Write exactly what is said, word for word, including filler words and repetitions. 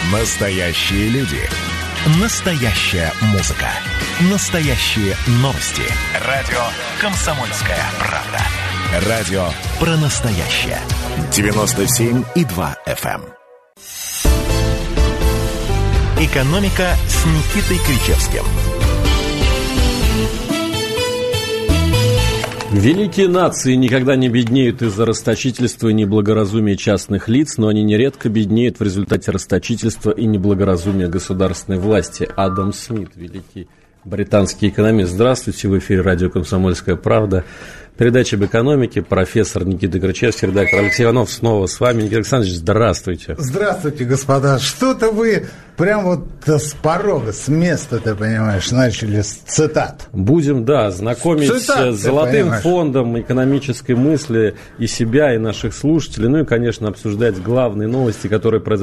Настоящие люди. Настоящая музыка. Настоящие новости. Радио «Комсомольская правда». Радио про настоящее. девяносто семь и два эф эм. «Экономика» с Никитой Кричевским. Великие нации никогда не беднеют из-за расточительства и неблагоразумия частных лиц, но они нередко беднеют в результате расточительства и неблагоразумия государственной власти. Адам Смит, великий британский экономист. Здравствуйте, в эфире радио «Комсомольская правда». Передача об экономике. Профессор Никита Кричевский, редактор Алексей Иванов снова с вами. Никита Александрович, здравствуйте. Здравствуйте, господа. Что-то вы прям вот с порога, с места, ты понимаешь, начали с цитат. Будем, да, знакомить Цитат, с золотым понимаешь. фондом экономической мысли и себя, и наших слушателей. Ну и, конечно, обсуждать главные новости, которые произошли